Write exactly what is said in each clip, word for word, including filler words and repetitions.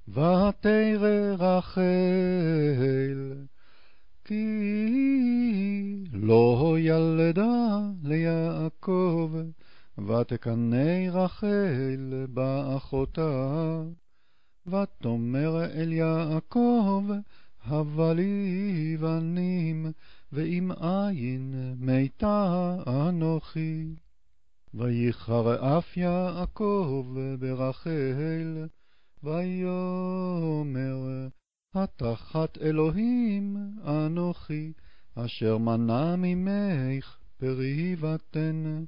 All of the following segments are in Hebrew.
ותרא רחל, כי לא ילדה ליעקב, ותקנא רחל באחותה, ותאמר אל יעקב, הבה לי בנים, ואם אין מתה אנוכי. וייחר אף יעקב ברחל, ויאמר, התחת אלוהים אנוכי, אשר מנע ממך פרי ותן.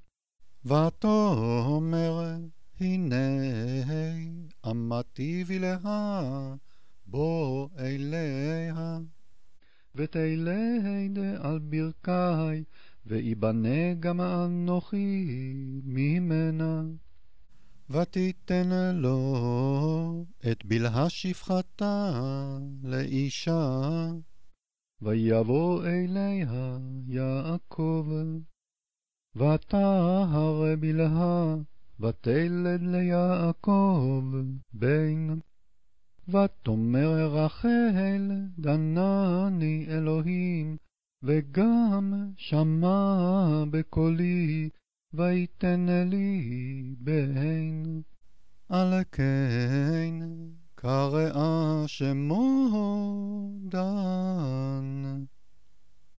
ותאמר, הנה עמדתי בלהה, בוא אליה, ותלד על ברכי, ויבנה גם אנוכי ממנה. ותיתן לו את בלהה שפחתה לאישה, ויבוא אליה יעקב, ותהר בלהה, ותלד ליעקב בן. ותאמר רחל, דנני אלוהים, וגם שמע בקולי, ויתן לי בן. על כן קראה שמו דן.